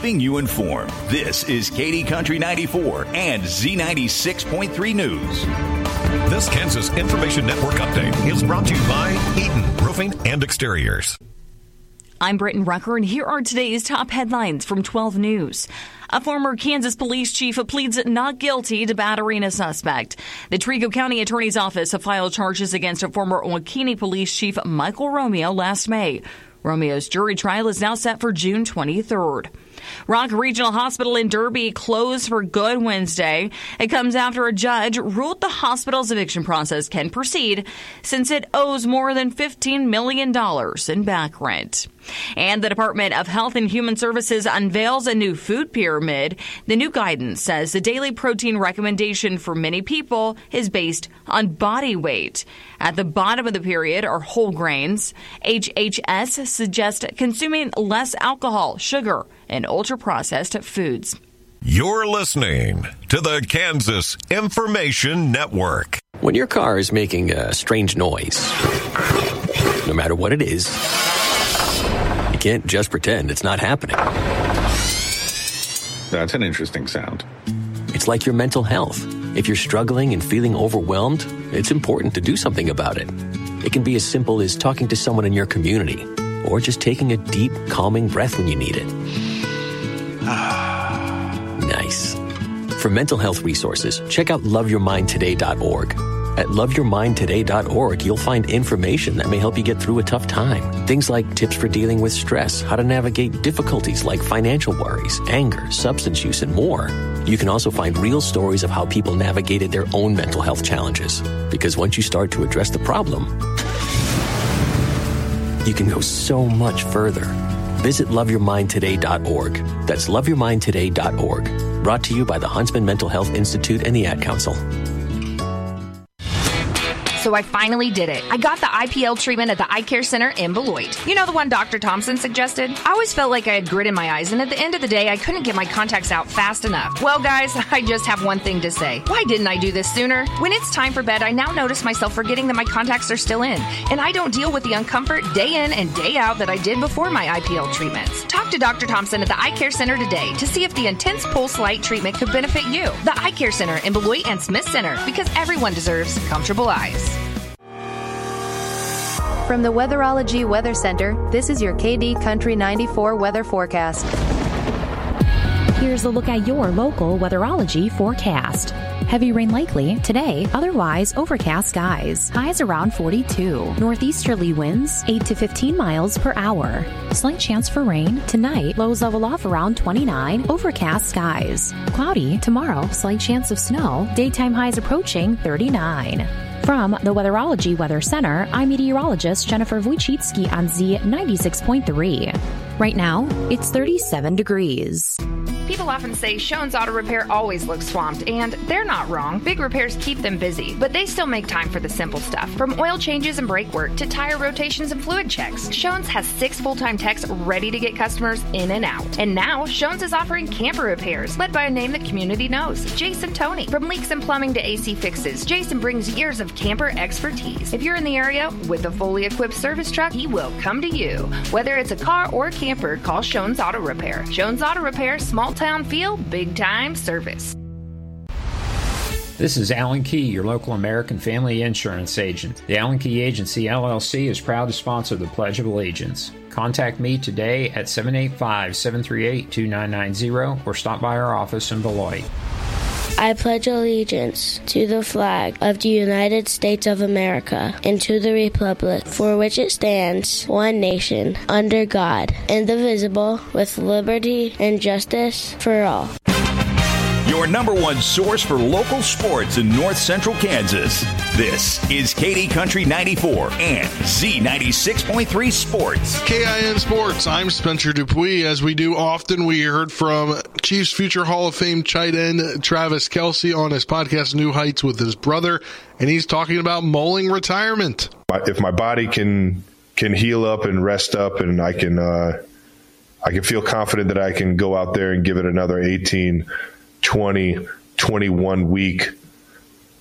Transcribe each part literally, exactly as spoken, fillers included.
keeping you informed. This is Katy Country ninety-four and Z ninety-six point three News. This Kansas Information Network update is brought to you by Eaton Roofing and Exteriors. I'm Britton Rucker, and here are today's top headlines from twelve News. A former Kansas police chief pleads not guilty to battering a suspect. The Trigo County Attorney's Office filed charges against a former Wakini police chief Michael Romeo last May. Romeo's jury trial is now set for June twenty-third. Rock Regional Hospital in Derby closed for good Wednesday. It comes after a judge ruled the hospital's eviction process can proceed since it owes more than fifteen million dollars in back rent. And the Department of Health and Human Services unveils a new food pyramid. The new guidance says the daily protein recommendation for many people is based on body weight. At the bottom of the pyramid are whole grains. H H S suggests consuming less alcohol, sugar, and ultra-processed foods. You're listening to the Kansas Information Network. When your car is making a strange noise, no matter what it is, you can't just pretend it's not happening. That's an interesting sound. It's like your mental health. If you're struggling and feeling overwhelmed, it's important to do something about it. It can be as simple as talking to someone in your community, or just taking a deep, calming breath when you need it. Nice. For mental health resources, check out love your mind today dot org. At love your mind today dot org, you'll find information that may help you get through a tough time. Things like tips for dealing with stress, how to navigate difficulties like financial worries, anger, substance use, and more. You can also find real stories of how people navigated their own mental health challenges. Because once you start to address the problem, you can go so much further. Visit love your mind today dot org. That's love your mind today dot org. Brought to you by the Huntsman Mental Health Institute and the Ad Council. So I finally did it. I got the I P L treatment at the Eye Care Center in Beloit. You know, the one Doctor Thompson suggested? I always felt like I had grit in my eyes, and at the end of the day, I couldn't get my contacts out fast enough. Well, guys, I just have one thing to say. Why didn't I do this sooner? When it's time for bed, I now notice myself forgetting that my contacts are still in, and I don't deal with the uncomfort day in and day out that I did before my I P L treatments. Talk to Doctor Thompson at the Eye Care Center today to see if the intense pulse light treatment could benefit you. The Eye Care Center in Beloit and Smith Center, because everyone deserves comfortable eyes. From the Weatherology Weather Center, this is your K D Country ninety-four weather forecast. Here's a look at your local weatherology forecast. Heavy rain likely today, otherwise overcast skies. Highs around forty-two. Northeasterly winds eight to fifteen miles per hour. Slight chance for rain tonight. Lows level off around twenty-nine. Overcast skies. Cloudy tomorrow. Slight chance of snow. Daytime highs approaching thirty-nine. From the Weatherology Weather Center, I'm meteorologist Jennifer Wojcicki on Z ninety-six point three. Right now, it's thirty-seven degrees. People often say Schoen's Auto Repair always looks swamped, and they're not wrong. Big repairs keep them busy, but they still make time for the simple stuff. From oil changes and brake work to tire rotations and fluid checks, Schoen's has six full-time techs ready to get customers in and out. And now, Schoen's is offering camper repairs, led by a name the community knows, Jason Toney. From leaks and plumbing to A C fixes, Jason brings years of camper expertise. If you're in the area with a fully equipped service truck, he will come to you. Whether it's a car or camper, call Schoen's Auto Repair. Schoen's Auto Repair, small town feel, big time service. This is Alan Key, your local American Family Insurance agent. The Alan Key Agency, L L C, is proud to sponsor the Pledge of Allegiance. Contact me today at seven eight five, seven three eight, two nine nine zero or stop by our office in Beloit. I pledge allegiance to the flag of the United States of America and to the republic for which it stands, one nation, under God, indivisible, with liberty and justice for all. Your number one source for local sports in north central Kansas. This is Katy Country ninety-four and Z ninety-six point three Sports. K I N Sports, I'm Spencer Dupuis. As we do often, we heard from Chiefs future Hall of Fame tight end Travis Kelce on his podcast New Heights with his brother, and he's talking about mulling retirement. If my body can can heal up and rest up, and I can uh, I can feel confident that I can go out there and give it another eighteen, twenty, twenty-one week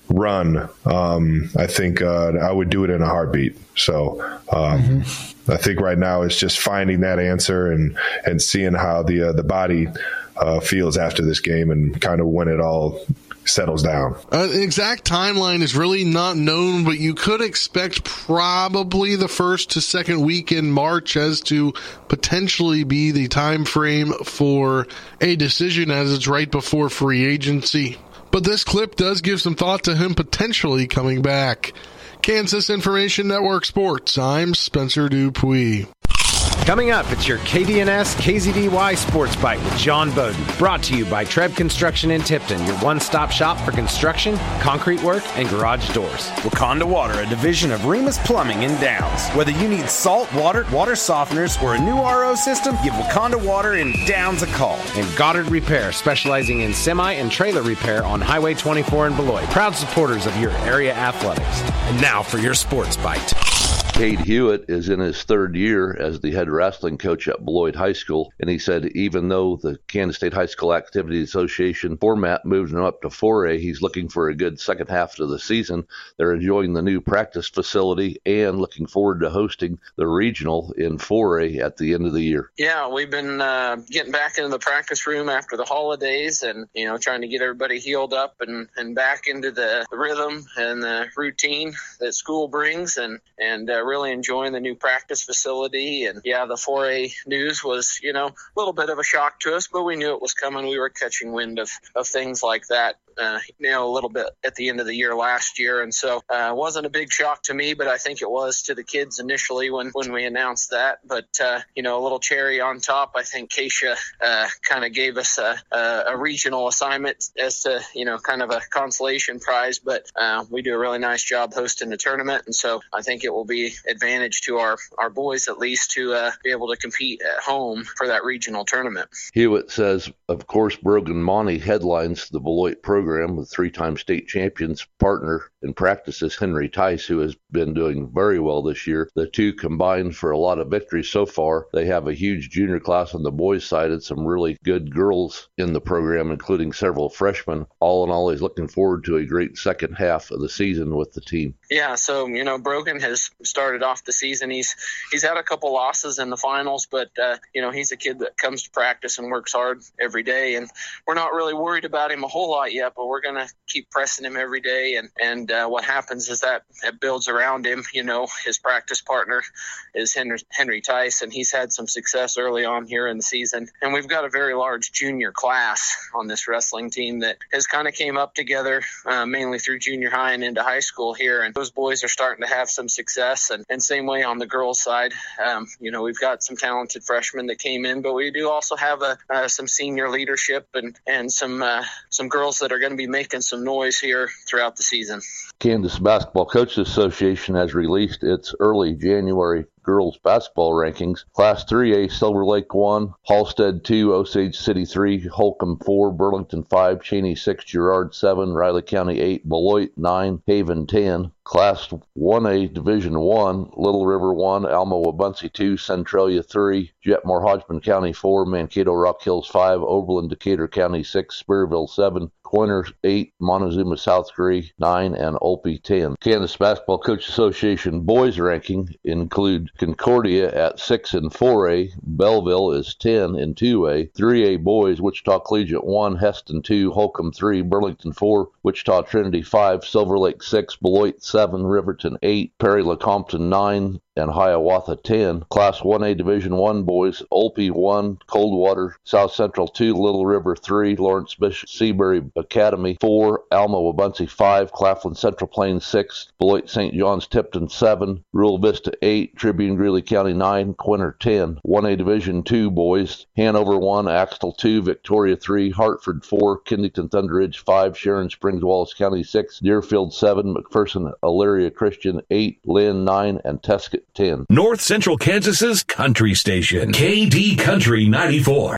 run, um, I think uh, I would do it in a heartbeat. So um, mm-hmm. I think right now it's just finding that answer and, and seeing how the uh, the body uh, feels after this game and kind of when it all settles down. Uh, the exact timeline is really not known, but you could expect probably the first to second week in March as to potentially be the time frame for a decision, as it's right before free agency. But this clip does give some thought to him potentially coming back. Kansas Information Network Sports, I'm Spencer Dupuis. Coming up, it's your K D N S K Z D Y Sports Bite with John Bowden. Brought to you by Treb Construction in Tipton, your one-stop shop for construction, concrete work, and garage doors. Wakanda Water, a division of Remus Plumbing in Downs. Whether you need salt, water, water softeners, or a new R O system, give Wakanda Water in Downs a call. And Goddard Repair, specializing in semi and trailer repair on Highway twenty-four in Beloit. Proud supporters of your area athletics. And now for your Sports Bite. Cade Hewitt is in his third year as the head wrestling coach at Beloit High School, and he said even though the Kansas State High School Activity Association format moved him up to four A, he's looking for a good second half of the season. They're enjoying the new practice facility and looking forward to hosting the regional in four A at the end of the year. Yeah, we've been uh, getting back into the practice room after the holidays and, you know, trying to get everybody healed up and, and back into the, the rhythm and the routine that school brings, and, and uh, really enjoying the new practice facility. And yeah, the four A news was, you know, a little bit of a shock to us, but we knew it was coming. We were catching wind of, of things like that, uh, you know, a little bit at the end of the year last year. And so uh, it wasn't a big shock to me, but I think it was to the kids initially when, when we announced that. But, uh, you know, a little cherry on top, I think Keisha uh, kind of gave us a, a, a regional assignment as to, you know, kind of a consolation prize. But uh, we do a really nice job hosting the tournament. And so I think it will be advantage to our, our boys at least to uh, be able to compete at home for that regional tournament. Hewitt says, of course, Brogan Monty headlines the Beloit program with three-time state champions. Partner in practice is Henry Tice, who has been doing very well this year. The two combined for a lot of victories so far. They have a huge junior class on the boys' side and some really good girls in the program, including several freshmen. All in all, he's looking forward to a great second half of the season with the team. Yeah, so, you know, Brogan has started off the season. He's he's had a couple losses in the finals, but, uh, you know, he's a kid that comes to practice and works hard every day. And we're not really worried about him a whole lot yet, but we're going to keep pressing him every day. And, and uh, what happens is that it builds around him. You know, his practice partner is Henry, Henry Tice, and he's had some success early on here in the season. And we've got a very large junior class on this wrestling team that has kind of came up together uh, mainly through junior high and into high school here. And those boys are starting to have some success. And, and same way on the girls' side, um, you know, we've got some talented freshmen that came in, but we do also have a, uh, some senior leadership and, and some uh, some girls that are going to be making some noise here throughout the season. Kansas Basketball Coaches Association has released its early January girls basketball rankings. Class three A, Silver Lake one, Halstead two, Osage City three, Holcomb four, Burlington five, Cheney six, Girard seven, Riley County eight, Beloit nine, Haven ten. Class one A, Division one, Little River one, Alma Wabaunsee two, Centralia three, Jetmore Hodgman County four, Mankato Rock Hills five, Oberlin Decatur County six, Spearville seven, Coiner eight, Montezuma South Gray nine, and Olpe ten. Kansas Basketball Coach Association boys ranking include Concordia at six in four A, Belleville is ten in two A, three A boys, Wichita Collegiate one, Heston two, Holcomb three, Burlington four, Wichita Trinity five, Silver Lake six, Beloit seven, Riverton eight, Perry Lecompton nine, and Hiawatha ten. Class one A Division one boys, Olpe one, Coldwater, South Central two, Little River three, Lawrence Bishop Seabury Academy four, Alma Wabaunsee five, Claflin Central Plains six, Beloit Saint John's Tipton seven, Rural Vista eight, Tribune Greeley County nine, Quinter ten. one A Division two boys, Hanover one, Axtell two, Victoria three, Hartford four, Kennington Thunder Ridge five, Sharon Springs Wallace County six, Deerfield seven, McPherson Elyria Christian eight, Lynn nine, and Tescott ten. North Central Kansas's country station, K D Country ninety-four.